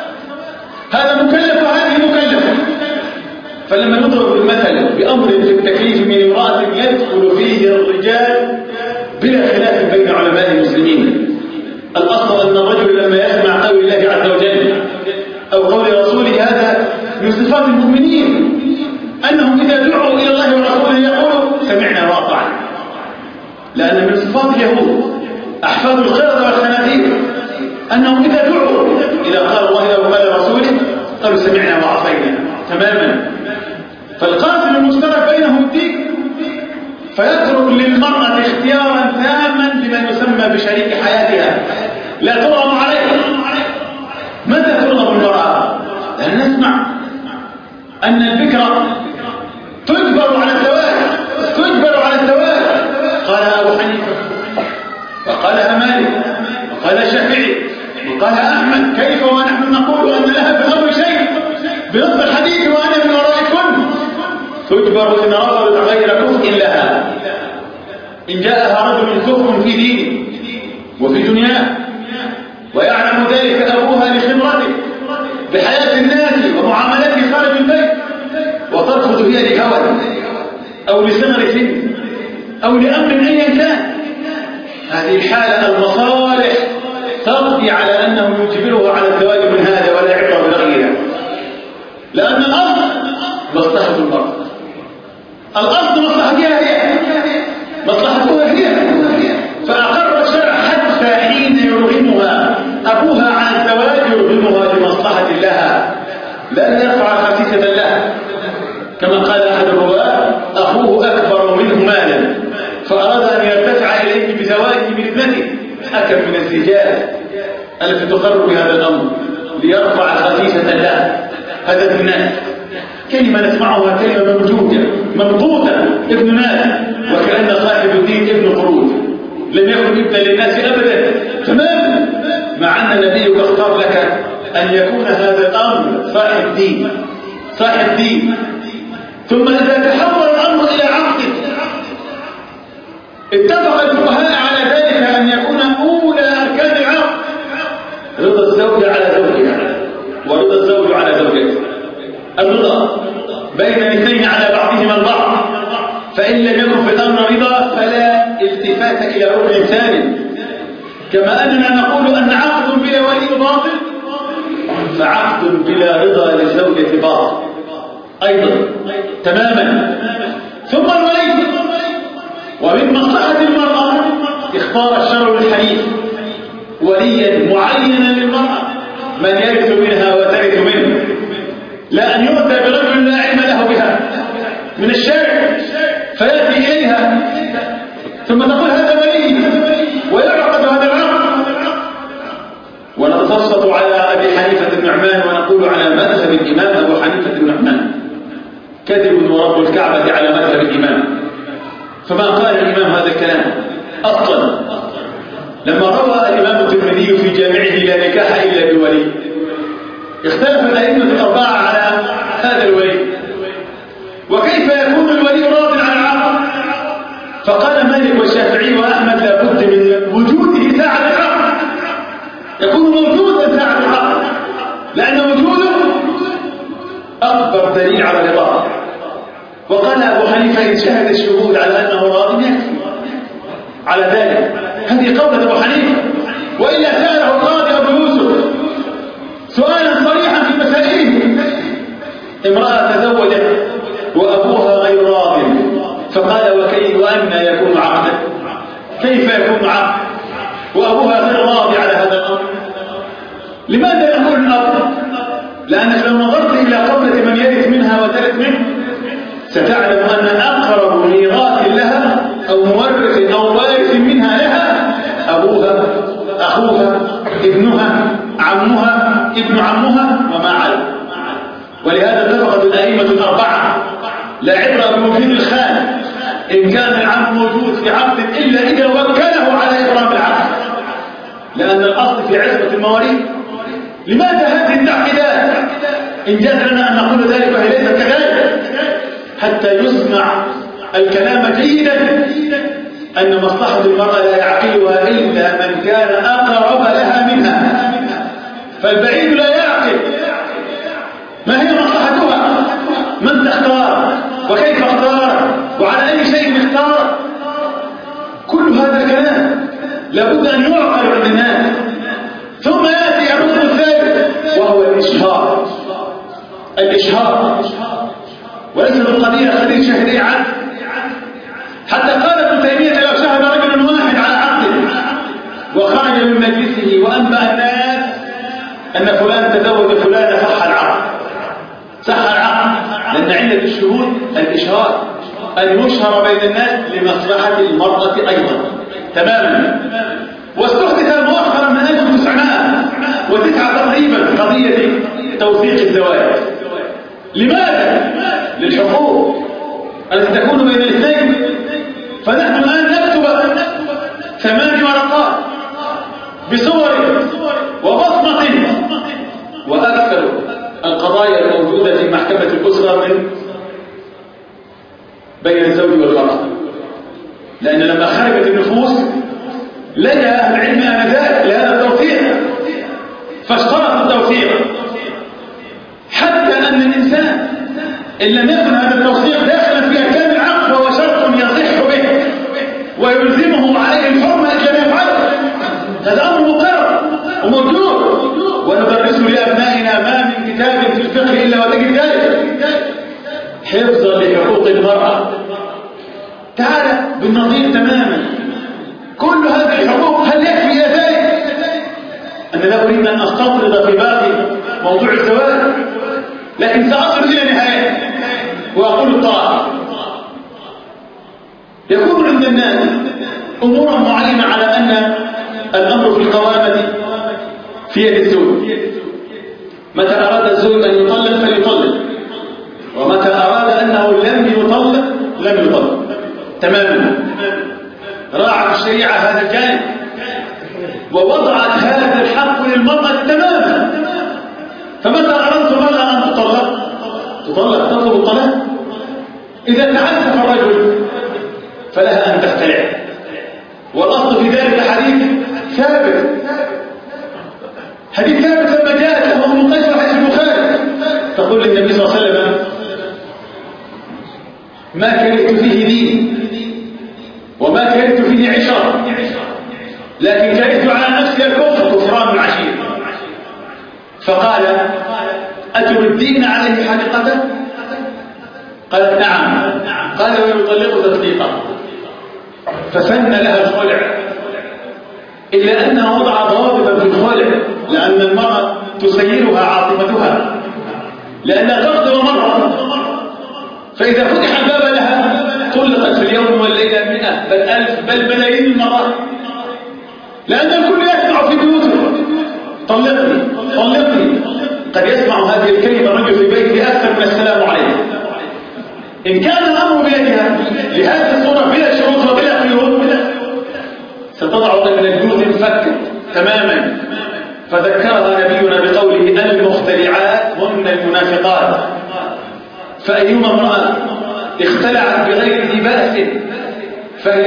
هذا مكلف وهذه مكلفة. فلما نضرب المثل بأمر في التكليف من امرأة يدخل فيه الرجال بلا خلاف بين علماء المسلمين. الأصل أن الرجل لما يسمع قول الله عز وجل أو قول رسوله هذا من صفات المؤمنين، أنهم إذا دعوا إلى الله ورسوله يقولوا سمعنا وأطعنا. لأن من صفات اليهود أحفاد القردة والخنازير أنهم إذا دعوا إذا قال الله أو قال رسوله قالوا سمعنا وعصينا تماما. فالقاسم المشترك بينهم الدين، فيترك للمرأة اختيارا تاما لمن يسمى بشريك حياتها لا ترغم عليه. متى ترغب المرأة؟ لأن نسمع أن البكرة تجبر على الزواج قال أبو حنيفة وقالها مالك وقال الشافعي وقالها أحمد. كيف ونحن نقول أن لها في الأمر شيء بنص الحديث وأنا من ورائكم؟ تجبر إن رفضت غير كفء لها. إن جاءها رجل كفء في دينه وفي دنياه ويعلم ذلك أبوها لخبرته بحياة الناس ومعاملته خارج البيت، وترفض هي لهوى أو لصغر سن أو لأمر أيا كان، هذه الحالة المصالح تقضي على أنه يجبرها على الزواج من هذا ولا عبرة برغيها، لأن الأصل مصلحة المرأة، الأصل مصلحتها هي، مصلحتها هي، فأقر الشرع حتى حين يرغمها أبوها عن الزواج يرغمها لمصلحة لها، لأن يرفع خسيسة له، كما قال أحد الرواة: أخوه أكبر منه مالا فأراد أن يرتفع إليه بزواجه من ابنته، أكم من الزجاج التي تقر بهذا الأمر ليرفع خسيسة له. هذا الناس كلمة نسمعها كلمة موجودة ممقوتة، ابن ناس، وكأن صاحب الدين ابن خروج، لم يكن ابنا للناس أبدا تماما، مع أن نبيك اختار لك أن يكون هذا الأمر صاحب دين، صاحب دين. ثم إذا تحول الأمر إلى عقد، اتفق الفقهاء على ذلك أن يكون أولى أركان العقد رضا الزوج على زوجها ورضا الزوج على زوجته، الرضا بين الاثنين على بعضهما البعض، فإن لم يكن في الأمر رضا فلا التفات إلى ركن ثاني. كما أننا نقول أن عقد بلا ولي باطل، فعقد بلا رضا للزوجة باطل أيضا تماما. ثم الولي، ومن مصلحة المرأة اختار الشرع الحنيف وليا معينا للمرأة من يرث منها وترث منه، لا أن يؤتى برجل لا علم له بها من الشارع فيأتي إليها ثم تقول هذا ولي ويعقد هذا العقد. ونتبسط على أبي حنيفة النعمان ونقول على مذهب الإمام أبو حنيفة النعمان كذب ورب الكعبة على مذهب الإمام. فما قال الإمام هذا الكلام أصلا؟ لما روى الإمام الترمذي في جامعه لا نكاح إلا بولي، اختلف الأئمة الأربعة على هذا الولي، وكيف يكون الولي راض عن العقد؟ فقال مالك والشافعي وأحمد لا بد من وجوده ساعة العقد، يكون موجودا ساعة العقد، لأن وجوده أكبر دليل على الرضا. وقال أبو حنيفة إن شهد الشهود على أنه راض يكفي على ذلك. هذه قولة أبو حنيفة، وإلا سأله القاضي أبو يوسف سؤالا صريحا في مسائله: امرأة تزوجت وأبوها غير راض، فقال وكيف وأن يكون عقدا؟ كيف يكون عقد وأبوها غير راضي على هذا الأمر؟ لماذا نقول الأمر؟ لأنك لو نظرت إلى قولة من يرث منها وترث منه ستعلم أن أقرب ميراث لها أو مورث أو وارث منها لها أبوها، أخوها، ابنها، عمها، ابن عمها، وما على. ولهذا اتفقت الأئمة الأربعة لا عبرة بوجود الخال إن كان العم موجود في عقد إلا إذا وكله على إبرام العقد، لأن الأصل في عصمة المواريث. لماذا هذه التعقيدات؟ إن جاز لنا أن نقول ذلك وهي ليست كذلك، حتى يسمع الكلام جيدا أن مصلحة المرأة لا يعقلها إلا من كان أقرب لها منها، فالبعيد لا يعقل ما هي مصلحتها، من تختار وكيف اختار وعلى أي شيء اختار. كل هذا الكلام لابد أن يعقل عند الناس. ثم يأتي الركن الثالث وهو الإشهار. الإشهار وليس بالقضية قضية شهدي عقد، حتى قال ابن تيمية لو شهد رجل واحد على عقد وخرج من مجلسه وأنبأ الناس أن فلان تزوج فلان صح العقد، صح العقد، لأن علة الشهود الإشهار، أن يشهر بين الناس لمصلحة المرأة أيضا تماما. واستحدث مؤخرا من 1909 تقريبا قضية توثيق الزواج. لماذا؟ للحقوق التي تكون بين الاثنين. فنحن الآن نكتب 8 ورقات بصور وبصمة، وأكثر القضايا الموجودة في محكمة الأسرة من بين الزوج والمرأة، لأن لما خرجت النفوس لجأ أهل العلم آنذاك لهذا التوثيق فاشترط التوثيق، حتى أن الإنسان إن لم يكن هذا التوثيق داخلا في أركان العقد فهو شرط يصح به ويلزمه عليه الحرمة إن لم يفعله. هذا أمر مقرر. موجود، وندرس لأبنائنا ما من كتاب في الفقه إلا وتجد ذلك حفظا لحقوق المرأة. تعالى بالنظير تماما. كل هذه الحقوق هل يكفي ذلك؟ أنا لا أريد أن أستطرد في باقي موضوع الزواج، لكن سأصل إلى نهاية وأقول الطاعة. يكون عند الناس أمور معينة على أن الأمر في القوامة في يد الزوج. متى أراد الزوج أن يطلق فليطلق، ومتى أراد أنه لم يطلق لم يطلق تماما. راعت الشريعة هذا الجانب ووضعت هذا الحق للمرأة تماما. فمتى أردت المرأة أن تطلق تطلب الطلاق. إذا تعسف الرجل فلها أن تختلع، والأصل في ذلك حديث ثابت لما جاءت له أم قيس حديث البخاري تقول للنبي صلى الله عليه وسلم: ما كرهت فيه دين وما كرهت فيه عشرة، لكن كرهت على نفسي الكفر، كفران العشير. فقال: أتردين عليه حديقته؟ قالت: نعم. قال: ويطلق تطليقا. فسن لها الخلع، إلا أنه وضع ضوابط في الخلع، لأن المرأة تسيرها عاطفتها، لأنها تقدر مرة، فإذا فتح الباب لها طلقت في اليوم والليلة 100 بل 1000 بل ملايين المرات، لأن الكل يسمع في بيوته: طلقني طلقني. قد يسمع هذه الكلمة الرجل في بيته أكثر من السلام عليكم. إن كان الأمر بيدها لهذه الصورة بلا شروط وبلا قيود ستضع من الجنود انفكت تماما. فذكرها نبينا بقوله: المختلعات هن المنافقات. فأيما امرأة اختلعت بغير ذي بأس فهي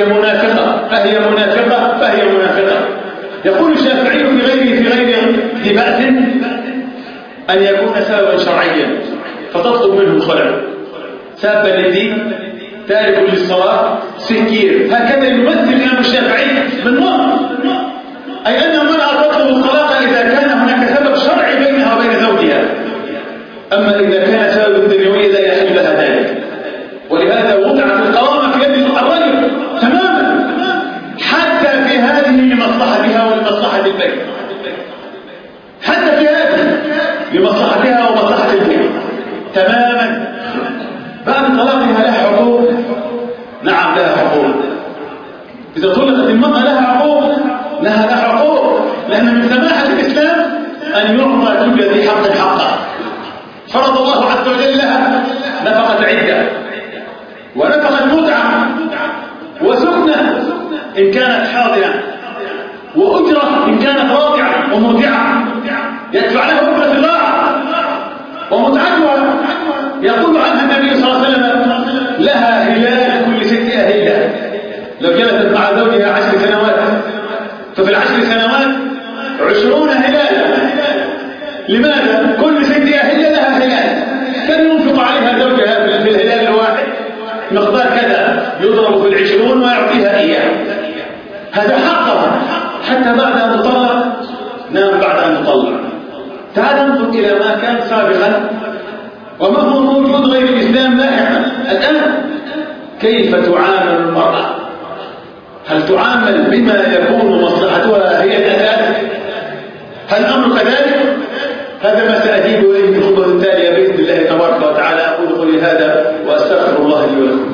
منافقة. يقول الشافعي في غير ذي بأس أن يكون سببا شرعيا فتطلب منه الخلع. سابا للدين، تارك للصلاة، سكير. هكذا يمثل الإمام الشافعي بالنص، أي أن المرأة تطلب الطلاق إذا كان هناك سبب شرعي بينها وبين زوجها. أما إذا كان سبب دنيوي لا يحل لها ذلك. ولهذا وضعت القوامة في يد الرجل تماما، حتى في هذه لمصلحتها ولمصلحة البيت، حتى في هذه لمصلحتها ومصلحة البيت تماما. بعد طلاقها لها حقوق، نعم لها حقوق. إذا طلقت المرأة لها حقوق، لأن من سماحة الإسلام أن يعطى كل ذي حق حقه. فرض الله عز وجل لها نفقة عدة ونفقة متعة وسكنة إن كانت حاضرة، وأجرة إن كانت راضعة ومرضعة يدفع لها أجرة الراعة ومتعتها. يقول عنها النبي صلى الله عليه وسلم: لها هلال كل 6 أهلة. لو جلست مع زوجها 10 سنوات ففي ال10 سنوات 20 هلالا. لماذا؟ كل 6 أهلة لها هلال. كان ينفق عليها زوجها في الهلال الواحد مقدار كذا، يضرب في 20 ويعطيها إياه. هذا حقها حتى بعد أن تطلق. نعم بعد أن تطلق. تعال ننظر إلى ما كان سابقا وما هو موجود غير الإسلام لاحقا. الآن كيف تعامل المرأة؟ هل تعامل بما يكون مصلحتها هي الأساس؟ هل الأمر كذلك؟ هذا ما سأجيب إليه في الخطبة التالية بإذن الله تبارك وتعالى. أقول قولي هذا وأستغفر الله لي ولكم.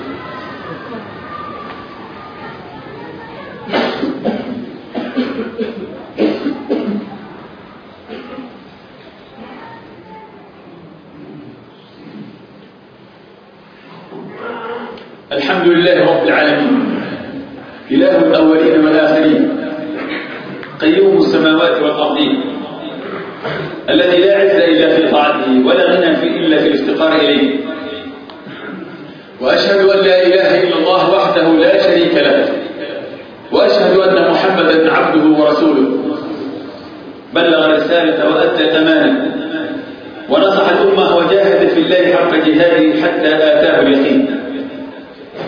الحمد لله رب العالمين، إله الأولين والآخرين، قيوم السماوات والأرضين، الذي لا عز إلا في طاعته ولا غنى إلا في الافتقار إليه. وأشهد أن لا إله إلا الله وحده لا شريك له، وأشهد أن محمدا عبده ورسوله، بلغ الرسالة وأدى الأمانة ونصح الأمة وجاهد في الله حق جهاده حتى آتاه اليقين.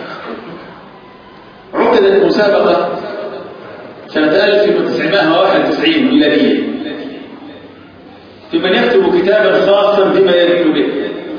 عقدت مسابقة سنة 1991 93 ميلادية في من يكتب كتابا خاصا بما يدين به.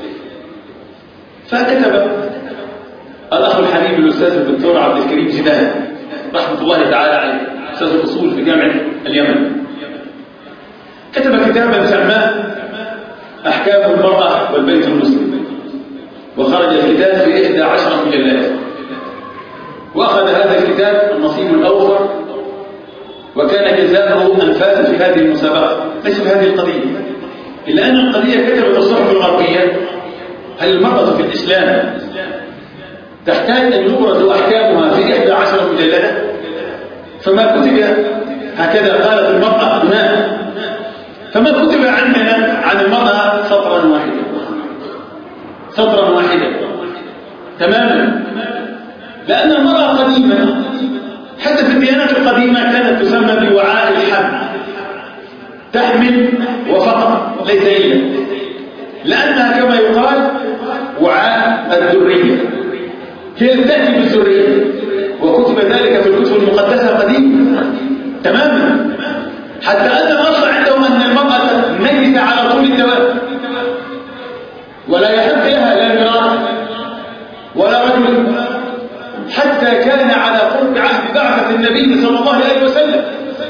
فكتب الأخ الحبيب الأستاذ الدكتور عبد الكريم زيدان رحمة الله تعالى عليه، أستاذ الأصول في جامعة اليمن، كتب كتابا سماه أحكام المرأة والبيت المسلم، وخرج الكتاب في 11 مجلات، وأخذ هذا الكتاب النصيب الأوفر، وكان جزاؤه أنفاذا في هذه المسابقة، ليس في هذه القضية، إلا أن القضية كتبت الصحف الغربية: هل المرأة في الإسلام تحتاج أن يبرز أحكامها في 11 مجلدة؟ فما كتب هكذا قالت المرأة هناك، فما كتب عندنا عن المرأة سطرا واحدا، سطرا واحدا تماما، لأن المرأة قديما حتى في الديانات القديمة كانت تسمى بوعاء الحمل، تحمل وفقط ليس إلا، لأنها كما يقال وعاء الذرية، هي التي تأتي بالذرية، وكتب ذلك في الكتب المقدسة قديما تماما، حتى أن الأصل عندهم أن المرأة ميتة على طول الدوام، ولا يحب لها لا ميراث ولا رجل، حتى كان على قرب عهد بعثة النبي صلى الله عليه وسلم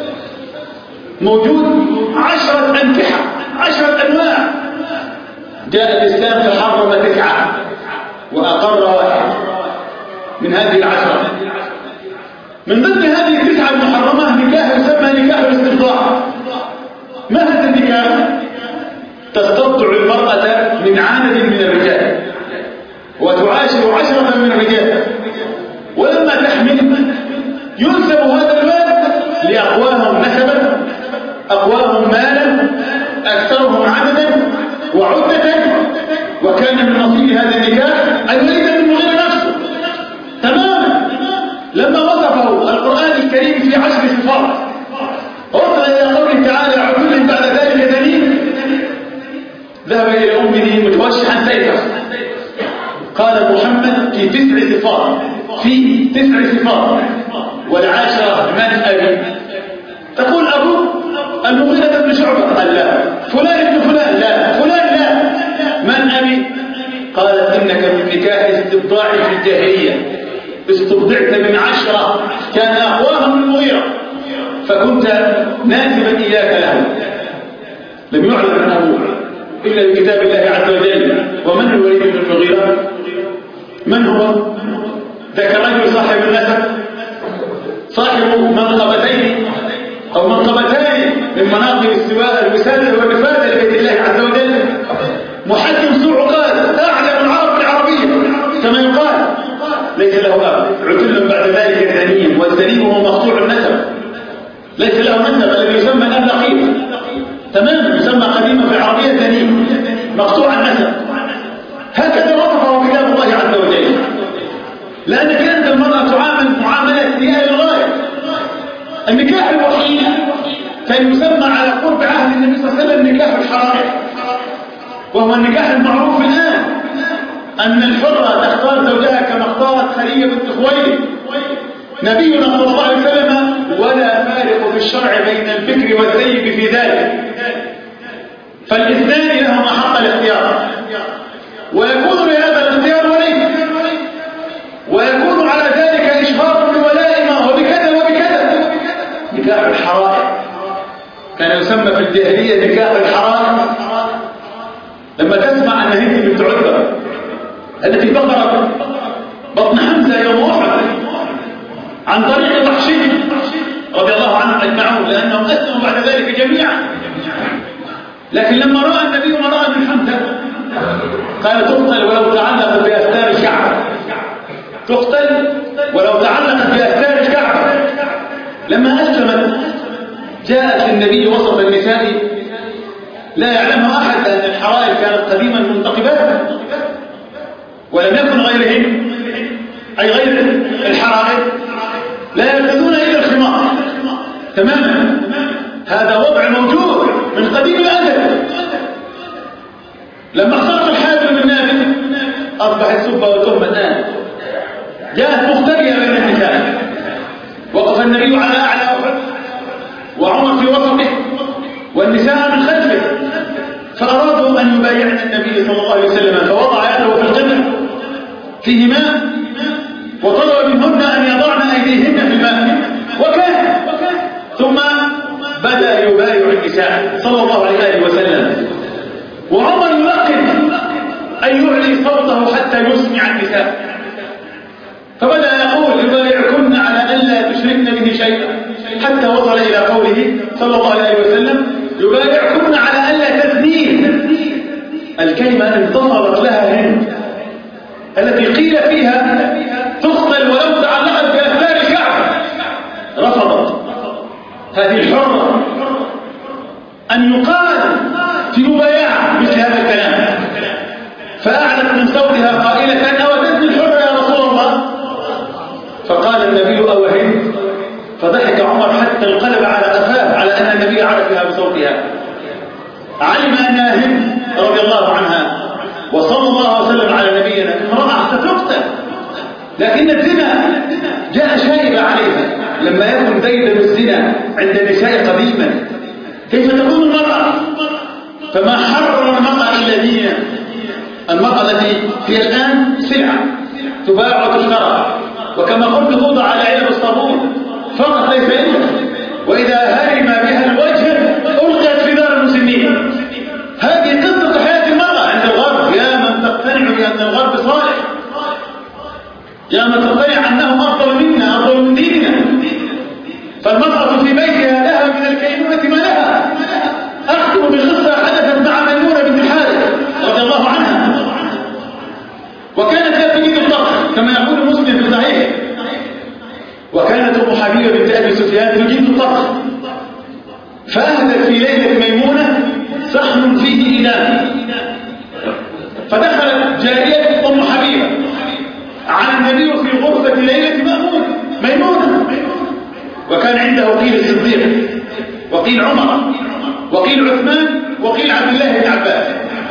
موجود 10 أنكحة، 10 أنواع، جاء الإسلام فحرم 9 وأقر 1 من هذه 10. من ضمن هذه 9 المحرمة نكاح يسمى نكاح الاستبضاع. ما هذا النكاح؟ تستبضع المرأة من عدد من الرجال وتعاشر 10 من الرجال، ولما تحمل ينسب هذا الولد لأقواهم نسبا، أقواهم مالا، أكثرهم عددا وعدة، وكان من نصيب هذا النكاح أن يريد من غير نفسه تماما. لما وصفه القرآن الكريم في 10 صفات وصل إلى قوله تعالى: عدل بعد ذلك دليل، ذهب إلى أمه متوشحا سيفا، قال محمد في 9 صفات، في 9 صفات، والعاشرة من أبي؟ تقول أبوه المغيرة بن شعبة، قال لا. فلان ابن فلان، لا. فلان لا. من أبي؟ قالت: إنك من نكاح استبضاع في الجاهلية، استبضعت من 10 كان أقواهم المغيرة، فكنت ناسبا إياك له. لم يعلم عن أبوه إلا بكتاب الله عز وجل. ومن الوليد بن المغيرة؟ من هو؟ ذاك الرجل صاحب النسب، صاحب منقبتين أو منقبتين من مناقب الوسادة والرفادة لبيت الله عز وجل، محكم سوء عقاد، أعلم العرب العربية كما يقال، ليس له أب، عتل بعد ذلك ذنيم، والذنيم هو مقطوع النسب، ليس له نسب، الذي يسمى الآن لقيط تماما، يسمى قديما في العربية ذنيم، مقطوع النسب. هكذا وصفه كتاب الله عز وجل، لأن كانت المرأة تعامل معاملة سيئة للغاية. النكاح الوحيد كان يسمى على قرب عهد النبي صلى الله عليه وسلم نكاح الحرائر، وهو النكاح المعروف الآن، أن الحرة تختار زوجها كما اختارت خديجة بنت خويلد. نبينا صلى الله عليه وسلم: ولا فارق في الشرع بين البكر والثيب في ذلك، فالاثنان لهما حق الاختيار، ويكون لهذا الاختيار ولي، ويكون على ذلك إشهار بولائما وبكذا وبكذا. نكاح الحرائر كان يسمى في الجاهلية نكاح الحرائر. لما تسمع أن هند بنت عتبة التي بقرت بطن حمزة يوم أحد عن طريق وحشي رضي الله عنهم أجمعون، لأنهم أسلموا بعد ذلك جميعا، لكن لما رأى النبي ما رأى من حمزة قال: تقتل ولو تعلقت بأستار الكعبة، تقتل ولو تعلقت بأستار الكعبة. لما أسلمت جاءت النبي وسط النساء لا يعلمها أحد، أن الحرائر كانت قديما منتقبات، ولم يكن غيرهن، أي غير الحرائر لا يرتدون إلا الخمار تماما. هذا وضع موجود من قديم الأزل. لما صارت الحاجة من نابل أصبحت سبة وتهمة الآن، جاءت مختلية بين النساء. وقف النبي على أعلى أحد، وعمر في وسط والنساء من خلفه، فأرادوا أن يبايعن النبي صلى الله عليه وسلم، فوضع يده في القدر فيه ماء وطلب منهن أن يضعن أيديهن في الماء، وكان ثم بدأ يبايع النساء صلى الله عليه وسلم، وعمر يلقن أن يعلي صوته حتى يسمع النساء، فبدأ يقول يبايعكن على ألا تشركن به شيئا، حتى وصل إلى قوله صلى الله عليه وسلم يبايعكن على ألا تزنين، الكلمة انتصرت لها هند التي قيل فيها تقتل ولو تعلقت بأثار الكعبة، رفضت هذه الحرة أن يقال في مبايعة مثل هذا الكلام، فأعلت من صوتها قائلة أو تزني الحرة يا رسول الله؟ فقال النبي أو هند، فضحك عمر حتى انقلب على قفاه على أن النبي عرفها بصوتها، علم أنها هند رضي الله عنها، وصلى الله عليه وسلم على نبينا امرأة ستقتل، لكن الزنا جاء شائبة عليها، لما يكن ديدن الزنا عند النساء قديما كيف تكون المرأة؟ فما حرر المرأة إلا دينا. المرأة التي هي الآن سلعة تباع وتشترى، وكما قلت توضع على علب الصابون فقط ليس إلا، وإذا هرم بها الوجه ألقيت في دار المسنين. هذه قصة حياة المرأة عند الغرب، يا من تقتنع بأن الغرب صالح، يا من تقتنع أنهم أفضل منا أفضل من ديننا، فالمرأة في بيتها لها من الكينونة ما لها. أختم بقصة حدثت مع ميمونة بنت الحارث رضي الله عنها، وكانت لا تجيد الطبخ كما يقول مسلم في صحيحه، وكانت أم حبيبة بنت أبي سفيان تجيد الطبخ، فأهدت في ليلة ميمونة صحن فيه إناء، فدخلت جارية أم حبيبة على النبي في غرفة ليلة ميمونة، وكان عنده قيل الصديق وقيل عمر وقيل عثمان وقيل عبد الله بن عباس،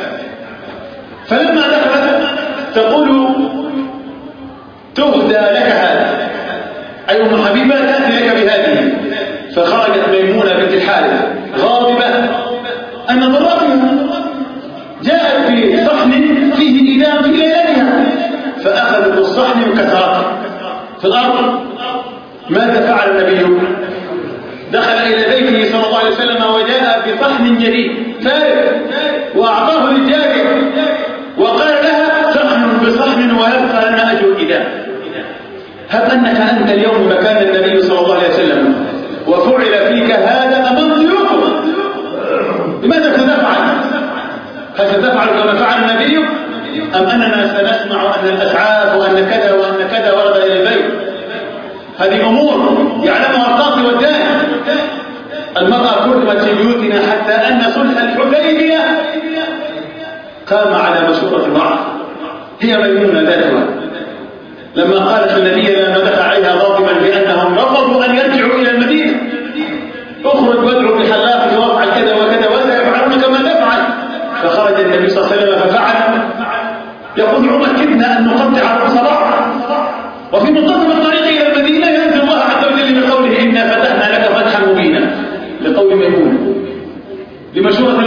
فلما دخلت تقول تهدى لك هذا، أي أم حبيبة تأتي لك بهذه، فخرجت ميمونة بنت الحارث غاضبة أن ضرتها، جاءت بصحن فيه إناء في ليلتها، فأخذت الصحن وكسرته في الأرض. ماذا فعل النبي؟ دخل إلى بيته صلى الله عليه وسلم وجاء بصحن جديد فارغ وأعطاه للجارية وقال لها صحن بصحن ويبقى لنا أجر إداء. هب أنك أنت اليوم مكان النبي صلى الله عليه وسلم وفعل فيك هذا أمام ضيوفك، لماذا ستفعل؟ هل ستفعل كما فعل النبي؟ أم أننا سنسمع أن الأسعاف وأن كذا وأن كذا ورد إلى البيت؟ هذه أمور يعلمها القاضي والداني. المرأة كرمت في بيوتنا حتى أن صلح الحديبية قام على مشورة المرأة، هي ميمونة ذاتها لما قالت النبي لما دخل عليها غاضبا بأنهم رفضوا أن يرجعوا إلى المدينة، اخرج وادعو بحلاقك وافعل كذا وكذا وسيفعلون كما تفعل، فخرج النبي صلى الله عليه وسلم ففعل. يقول عمر كدنا أن نقطع رؤوس بعض، وفي منتصف الطريق إلى المدينة ينزل الله عز وجل بقوله إنا فتحنا لك فتحا مبينا، لقول ميمونة لمشورة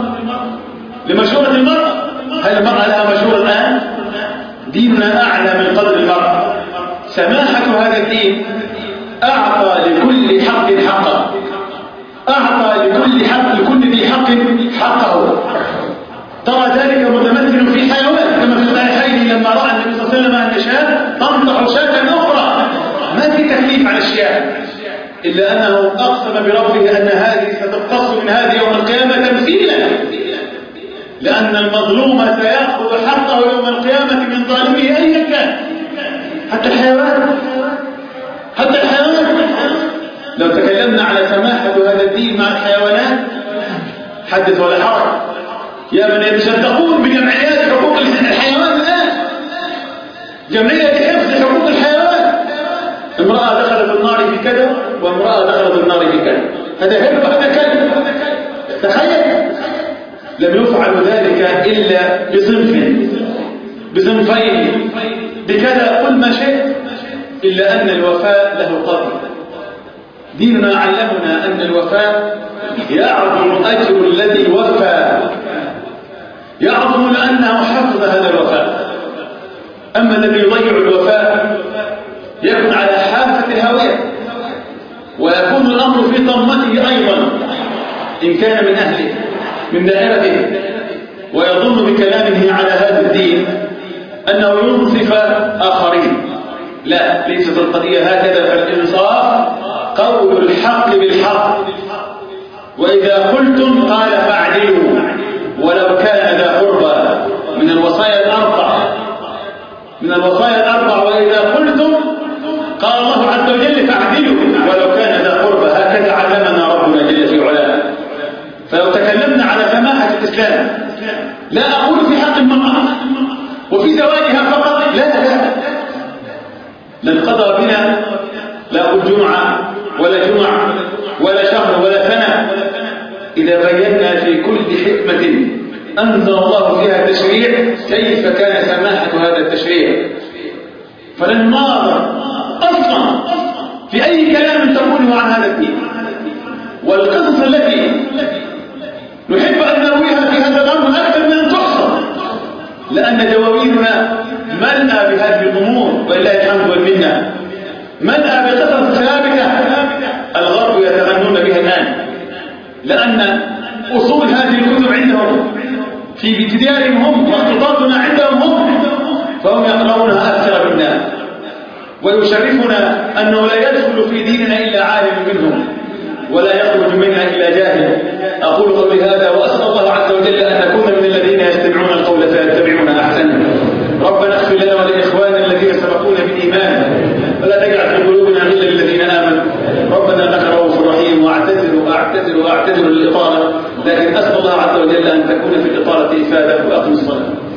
المرأة. هل المرأة لها مشورة الآن؟ ديننا أعلى من قدر المرأة. سماحة هذا الدين أعطى لكل حق حقه، أعطى لكل ذي حق حقه. ترى ذلك متمثل في حيوان كما في الصحيحين لما رأى النبي صلى الله عليه وسلم أن شاة تنطح شاة أخرى، ما في تكليف على الشاة إلا أنه أقسم بربه أن هذه ستقتص من هذه يوم القيامة تمثيلا، لأن المظلوم سيأخذ حقه يوم القيامة من ظالمه أيا كان، حتى الحيوان. لو تكلمنا على سماحة هذا الدين مع الحيوانات حدث ولا حرج. يا من يتشدقون بجمعيات حقوق الحيوان الآن، جمعية حفظ حقوق الحيوان، امرأة دخلت النار في كذا وامرأة دخلت النار في كذا، هذا هرب هذا كذب. تخيل لم يفعل ذلك إلا بصنفين بكذا، قل ما شئت، إلا أن الوفاء له قدر. ديننا علمنا أن الوفاء يعظم أجر الذي وفى، يعظم لأنه حفظ هذا الوفاء. أما الذي يضيع الوفاء يكون على حافة الهاوية، ويكون الأمر في طمته أيضا إن كان من أهله من دائرته، ويظن بكلامه على هذا الدين أنه ينصف آخرين. لا، ليست القضية هكذا. فالإنصاف قول الحق بالحق، وإذا قلتم قال فاعدلوا ولو كان ذا قربى، من الوصايا الأربع. وإذا قلتم قال الله عز وجل فاعدلوا ولو كان ذا قربى. هكذا علمنا ربنا جل في علاه. فلو تكلمنا على سماحة الإسلام، لا أقول في حق المرأة وفي زواجها فقط، لا لانقضى بنا لا أقول جمعة ولا ولا شهر ولا سنة إذا بينا في كل حكمة أنزل الله فيها التشريع كيف كان سماحة هذا التشريع. فلن نناظر أصلا في أي كلام تقوله عن هذا الدين. والقصص التي نحب أن نرويها في هذا الأمر أكثر من أن تحصى، لأن دواويننا ملأى بهذه الأمور ولله الحمد والمنة، ملأى بقصص ثابتة الغرب يتغنون بها الآن، لأن أصول هذه الكتب عندهم في ابتدائهم هم، واخطاطنا عندهم هم، فهم يقرؤونها أكثر منا. ويشرفنا أنه لا يدخل في ديننا إلا عالم منهم، ولا يخرج منها إلا جاهل. أقول قولي هذا وأسأل الله عز وجل أن نكون من الذين يستمعون القول فيتبعون أحسنه. ربنا اغفر لنا ولإخواننا الذين سبقونا بالإيمان، ولا تجعل في قلوبنا غلا للذين آمنوا. ربنا إنك رؤوف رحيم. وأعتذر للإطالة، لكن أسأل الله عز وجل أن تكون في الإطالة إفادة. وأقم الصلاة.